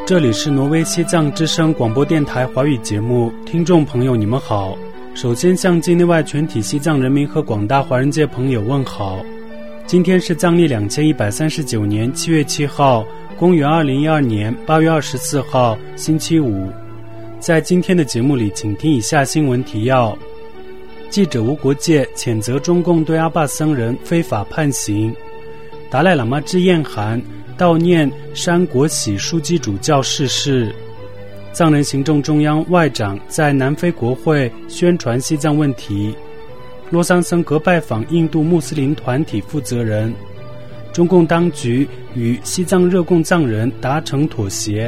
这里是挪威西藏之声广播电台华语节目，听众朋友你们好。首先向境内外全体西藏人民和广大华人界朋友问好。今天是藏历2139年7月7号，公元2012年8月24号，星期五。在今天的节目里，请听以下新闻提要：记者无国界谴责中共对阿坝僧人非法判刑；达赖喇嘛致唁函悼念山国喜枢机主教逝世；藏人行政中央外长在南非国会宣传西藏问题；洛桑僧格拜访印度穆斯林团体负责人；中共当局与西藏热贡藏人达成妥协。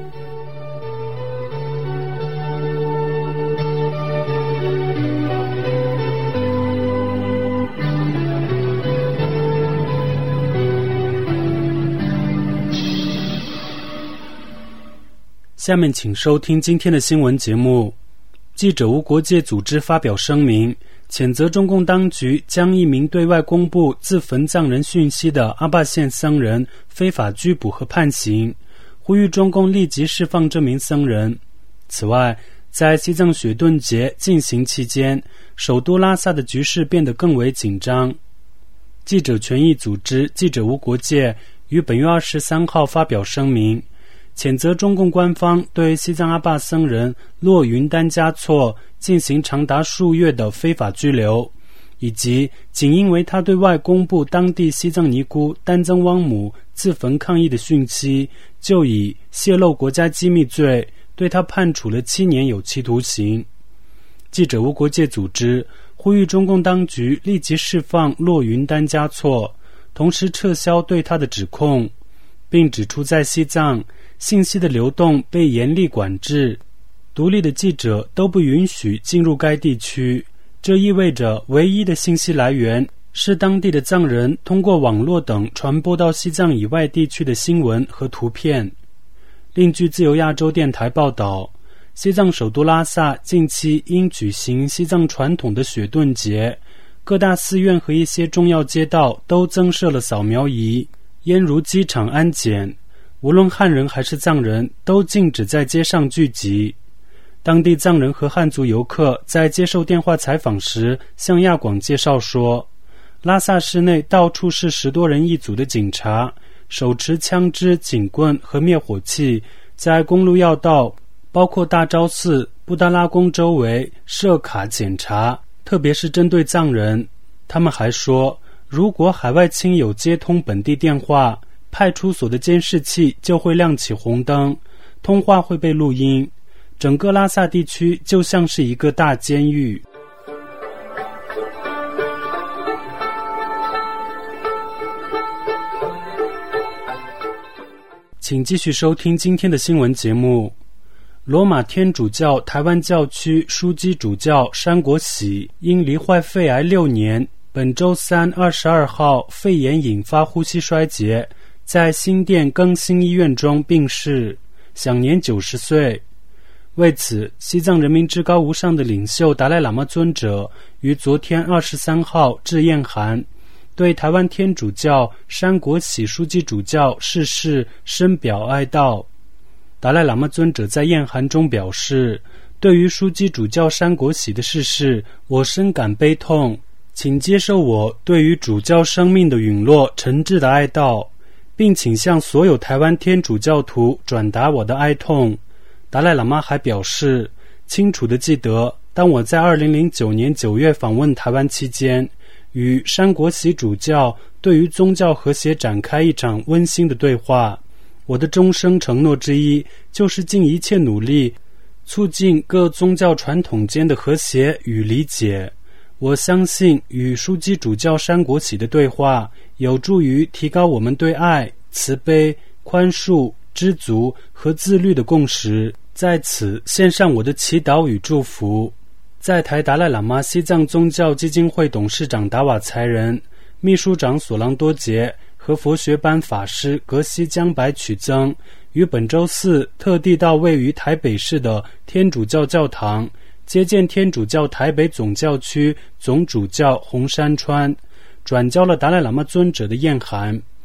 下面请收听今天的新闻节目。记者无国界组织发表声明，谴责中共当局将一名对外公布自焚藏人讯息的阿坝县僧人非法拘捕和判刑，呼吁中共立即释放这名僧人。此外，在西藏雪顿节进行期间，首都拉萨的局势变得更为紧张。记者权益组织记者无国界于本月23号发表声明，谴责中共官方对西藏阿坝僧人洛云丹嘉措进行长达数月的非法拘留，以及仅因为他对外公布当地西藏尼姑丹增汪姆自焚抗议的讯息，就以泄露国家机密罪对他判处了7年有期徒刑。记者无国界组织呼吁中共当局立即释放洛云丹嘉措，同时撤销对他的指控，并指出在西藏信息的流动被严厉管制，独立的记者都不允许进入该地区。这意味着唯一的信息来源是当地的藏人通过网络等传播到西藏以外地区的新闻和图片。另据自由亚洲电台报道，西藏首都拉萨近期因举行西藏传统的雪顿节，各大寺院和一些重要街道都增设了扫描仪，焉如机场安检，无论汉人还是藏人都禁止在街上聚集。当地藏人和汉族游客在接受电话采访时向亚广介绍说，拉萨市内到处是10多人一组的警察，手持枪支、警棍和灭火器，在公路要道包括大昭寺、布达拉宫周围设卡检查，特别是针对藏人。他们还说，如果海外亲友接通本地电话，派出所的监视器就会亮起红灯，通话会被录音。整个拉萨地区就像是一个大监狱。请继续收听今天的新闻节目。罗马天主教台湾教区枢机主教山国喜因罹患肺癌6年，本周三22号肺炎引发呼吸衰竭，在新店更新医院中病逝，享年90岁。为此，西藏人民至高无上的领袖达赖喇嘛尊者于昨天23号致唁函，对台湾天主教山国喜枢机主教逝世深表哀悼。达赖喇嘛尊者在唁函中表示，对于枢机主教山国喜的逝世，我深感悲痛，请接受我对于主教生命的陨落诚挚的哀悼，并请向所有台湾天主教徒转达我的哀痛。达赖喇嘛还表示，清楚地记得，当我在2009年9月访问台湾期间，与山国喜主教对于宗教和谐展开一场温馨的对话。我的终生承诺之一，就是尽一切努力，促进各宗教传统间的和谐与理解。我相信与枢机主教山国喜的对话，有助于提高我们对爱、慈悲、宽恕、知足和自律的共识，在此献上我的祈祷与祝福。在台达赖喇嘛西藏宗教基金会董事长达瓦才仁、秘书长索朗多杰和佛学班法师格西江白曲增于本周四特地到位于台北市的天主教教堂接见天主教台北总教区总主教洪山川，转交了达赖喇嘛尊者的唁函，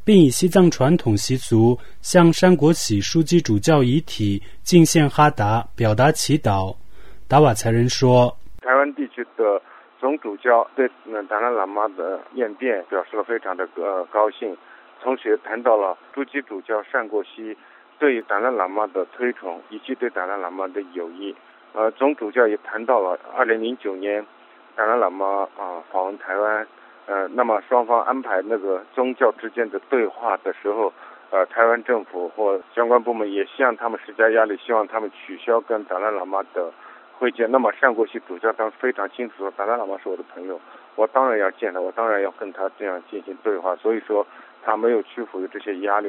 并以西藏传统习俗向山国喜枢机主教遗体敬献哈达，表达祈祷。达瓦才人说， 台湾地区的总主教对达赖喇嘛的演变表示了非常的高兴，同时也谈到了枢机主教单国皙对达赖喇嘛的推崇以及对达赖喇嘛的友谊。总主教也谈到了2009年达赖喇嘛访问台湾，那么双方安排那个宗教之间的对话的时候，台湾政府或相关部门也向他们施加压力，希望他们取消跟达赖喇嘛的会见。那么单国皙主教当时非常清楚说，达赖喇嘛是我的朋友，我当然要见他，我当然要跟他这样进行对话，所以说他没有屈服于这些压力。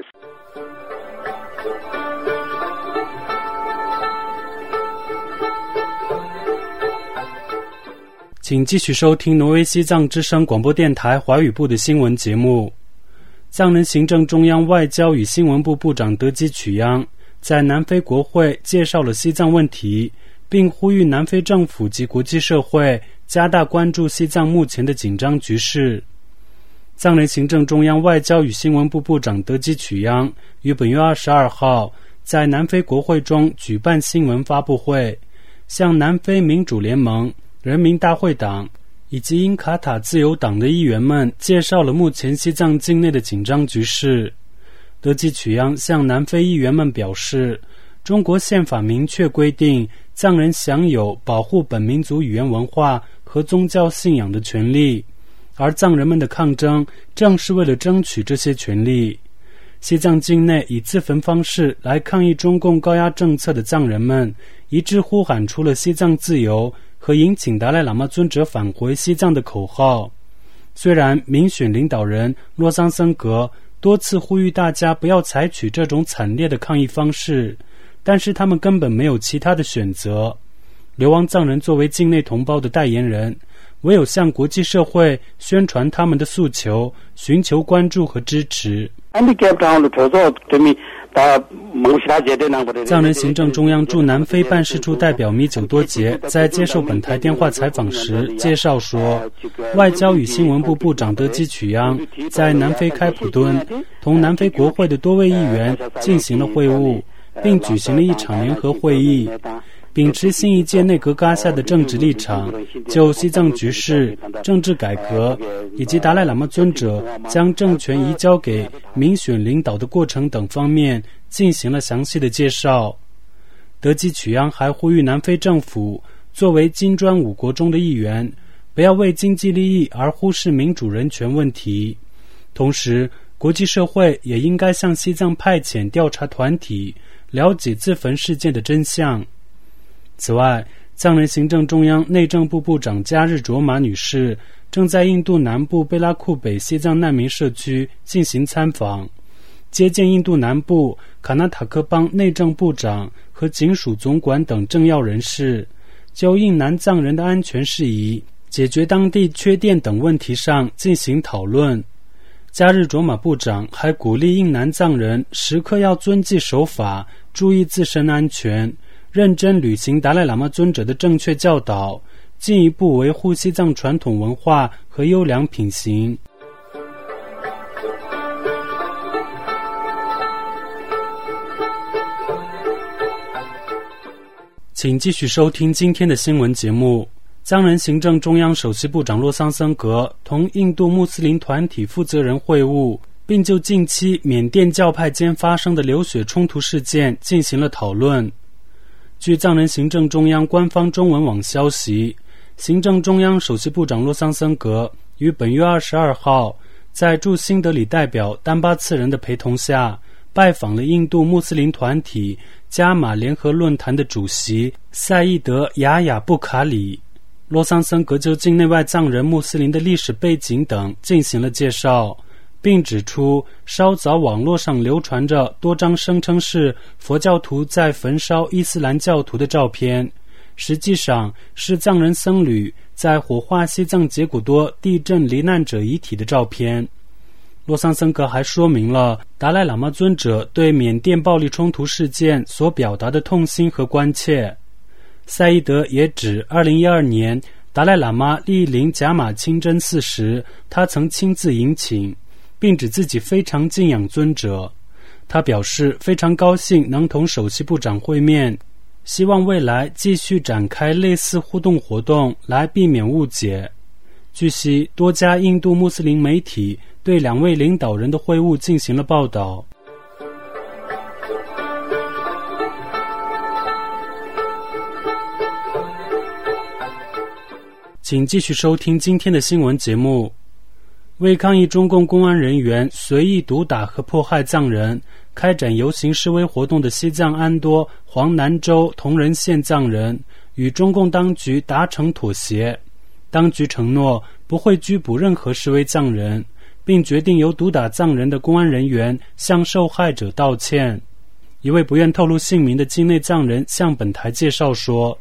请继续收听挪威西藏之声广播电台华语部的新闻节目。藏人行政中央外交与新闻部部长德基曲央在南非国会介绍了西藏问题，并呼吁南非政府及国际社会加大关注西藏目前的紧张局势。藏人行政中央外交与新闻部部长德基曲央于本月22号在南非国会中举办新闻发布会，向南非民主联盟、人民大会党以及因卡塔自由党的议员们介绍了目前西藏境内的紧张局势。德基曲央向南非议员们表示，中国宪法明确规定藏人享有保护本民族语言文化和宗教信仰的权利，而藏人们的抗争正是为了争取这些权利。西藏境内以自焚方式来抗议中共高压政策的藏人们一致呼喊出了西藏自由和迎请达赖喇嘛尊者返回西藏的口号。虽然民选领导人洛桑森格多次呼吁大家不要采取这种惨烈的抗议方式，但是他们根本没有其他的选择。流亡藏人作为境内同胞的代言人，唯有向国际社会宣传他们的诉求，寻求关注和支持。藏人行政中央驻南非办事处代表米久多杰在接受本台电话采访时介绍说，外交与新闻部部长德基曲央在南非开普敦同南非国会的多位议员进行了会晤，并举行了一场联合会议，秉持新一届内阁纲下的政治立场，就西藏局势、政治改革以及达赖喇嘛尊者将政权移交给民选领导的过程等方面进行了详细的介绍。德基曲央还呼吁南非政府作为金砖5国中的一员，不要为经济利益而忽视民主人权问题。同时，国际社会也应该向西藏派遣调查团体，了解自焚事件的真相。此外，藏人行政中央内政部部长加日卓玛女士正在印度南部贝拉库北西藏难民社区进行参访，接见印度南部卡纳塔克邦内政部长和警署总管等政要人士，就印南藏人的安全事宜、解决当地缺电等问题上进行讨论。加日卓玛部长还鼓励印南藏人时刻要遵纪守法，注意自身安全，认真履行达赖喇嘛尊者的正确教导，进一步维护西藏传统文化和优良品行。请继续收听今天的新闻节目。藏人行政中央首席部长洛桑森格同印度穆斯林团体负责人会晤，并就近期缅甸教派间发生的流血冲突事件进行了讨论。据藏人行政中央官方中文网消息，行政中央首席部长洛桑森格于本月22号在驻新德里代表丹巴次人的陪同下，拜访了印度穆斯林团体加玛联合论坛的主席赛义德·雅雅布卡里。洛桑森格就境内外藏人穆斯林的历史背景等进行了介绍，并指出稍早网络上流传着多张声称是佛教徒在焚烧伊斯兰教徒的照片，实际上是藏人僧侣在火化西藏杰古多地震罹难者遗体的照片。洛桑森格还说明了达赖喇嘛尊者对缅甸暴力冲突事件所表达的痛心和关切。赛义德也指2012年达赖喇嘛莅临贾马清真寺时，他曾亲自迎请， 并指自己非常敬仰尊者。他表示非常高兴能同首席部长会面，希望未来继续展开类似互动活动来避免误解。据悉，多家印度穆斯林媒体对两位领导人的会晤进行了报道。请继续收听今天的新闻节目。为抗议中共公安人员随意毒打和迫害藏人，开展游行示威活动的西藏安多黄南州同仁县藏人与中共当局达成妥协，当局承诺不会拘捕任何示威藏人，并决定由毒打藏人的公安人员向受害者道歉。一位不愿透露姓名的境内藏人向本台介绍说，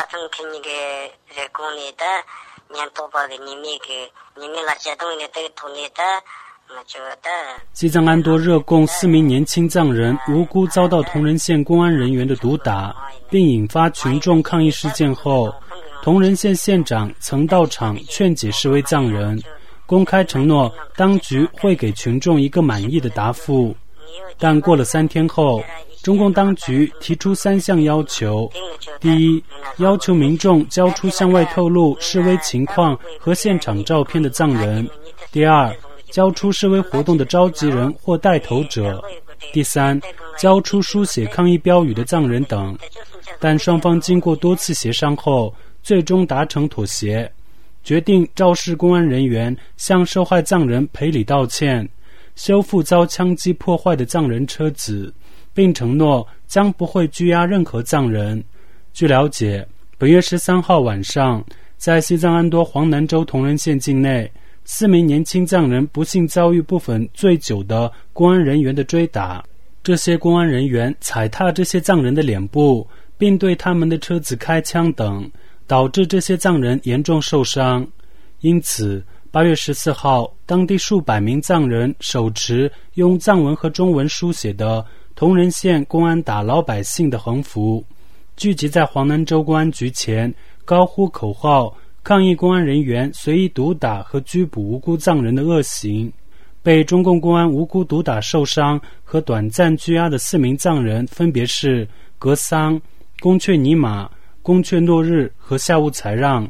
西藏安多热供4名年轻藏人无辜遭到同仁县公安人员的毒打，并引发群众抗议事件后，同仁县县长曾到场劝解示威藏人，公开承诺当局会给群众一个满意的答复。但过了3天后，中共当局提出3项要求：第一，要求民众交出向外透露示威情况和现场照片的藏人；第二，交出示威活动的召集人或带头者；第三，交出书写抗议标语的藏人等。但双方经过多次协商后，最终达成妥协，决定召示公安人员向受害藏人赔礼道歉，修复遭枪击破坏的藏人车子，并承诺将不会拘押任何藏人。据了解，本月13号晚上，在西藏安多黄南州同仁县境内，4名年轻藏人不幸遭遇部分醉酒的公安人员的追打，这些公安人员踩踏这些藏人的脸部，并对他们的车子开枪等，导致这些藏人严重受伤。因此8月14号，当地数百名藏人手持用藏文和中文书写的同仁县公安打老百姓的横幅，聚集在黄南州公安局前，高呼口号，抗议公安人员随意毒打和拘捕无辜藏人的恶行。被中共公安无辜毒打受伤和短暂拘押的4名藏人分别是格桑、宫阙尼玛、宫阙诺日和夏乌才让。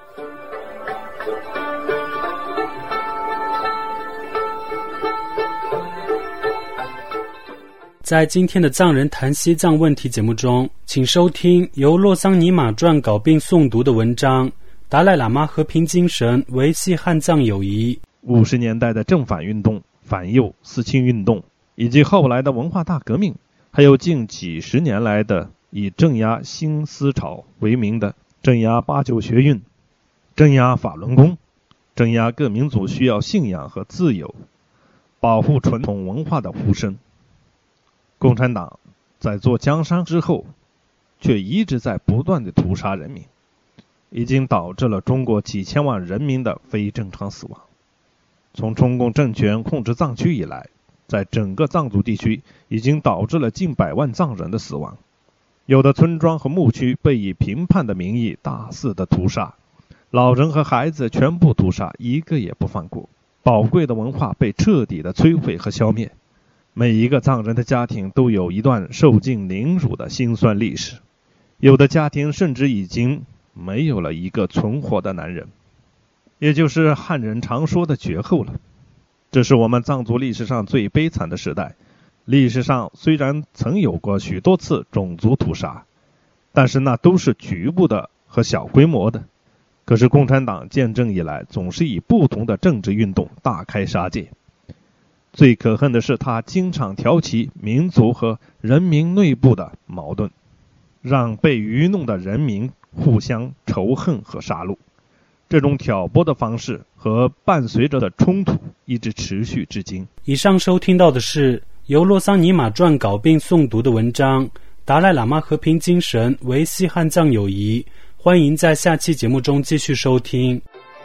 在今天的藏人谈西藏问题节目中，请收听由洛桑尼玛撰稿并诵读的文章《达赖喇嘛和平精神维系汉藏友谊》。 50年代的正反运动、反右、四清运动，以及后来的文化大革命，还有近几十年来的以镇压新思潮为名的镇压八九学运、镇压法轮功、镇压各民族需要信仰和自由、保护传统文化的呼声。共产党在做江山之后，却一直在不断的屠杀人民，已经导致了中国几千万人民的非正常死亡。从中共政权控制藏区以来，在整个藏族地区已经导致了近100万藏人的死亡，有的村庄和牧区被以评判的名义大肆的屠杀，老人和孩子全部屠杀，一个也不放过，宝贵的文化被彻底的摧毁和消灭。每一个藏人的家庭都有一段受尽凌辱的辛酸历史，有的家庭甚至已经没有了一个存活的男人，也就是汉人常说的绝后了。这是我们藏族历史上最悲惨的时代。历史上虽然曾有过许多次种族屠杀，但是那都是局部的和小规模的。可是共产党建政以来，总是以不同的政治运动大开杀戒。最可恨的是，他经常挑起民族和人民内部的矛盾，让被愚弄的人民互相仇恨和杀戮。这种挑拨的方式和伴随着的冲突一直持续至今。 以上收听到的是由洛桑尼玛撰稿并诵读的文章《达赖喇嘛和平精神维系汉藏友谊》，欢迎在下期节目中继续收听。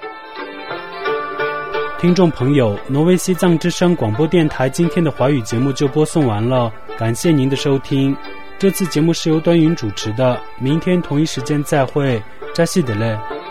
听众朋友，挪威西藏之声广播电台今天的华语节目就播送完了，感谢您的收听。这次节目是由端云主持的，明天同一时间再会，扎西德勒。